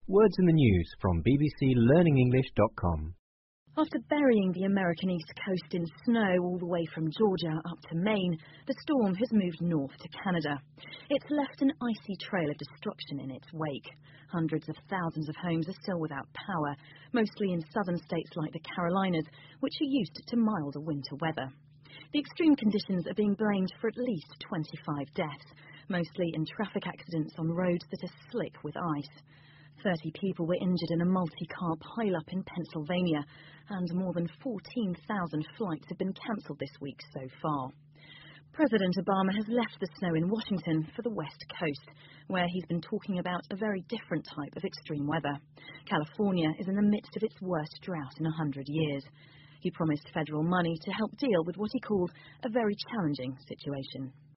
Words in the news from bbclearningenglish.com. After burying the American East Coast in snow all the way from Georgia up to Maine, the storm has moved north to Canada. It's left an icy trail of destruction in its wake. Hundreds of thousands of homes are still without power, mostly in southern states like the Carolinas, which are used to milder winter weather. The extreme conditions are being blamed for at least 25 deaths, mostly in traffic accidents on roads that are slick with ice. 30 people were injured in a multi-car pile-up in Pennsylvania, and more than 14,000 flights have been cancelled this week so far. President Obama has left the snow in Washington for the West Coast, where he's been talking about a very different type of extreme weather. California is in the midst of its worst drought in 100 years. He promised federal money to help deal with what he called a very challenging situation.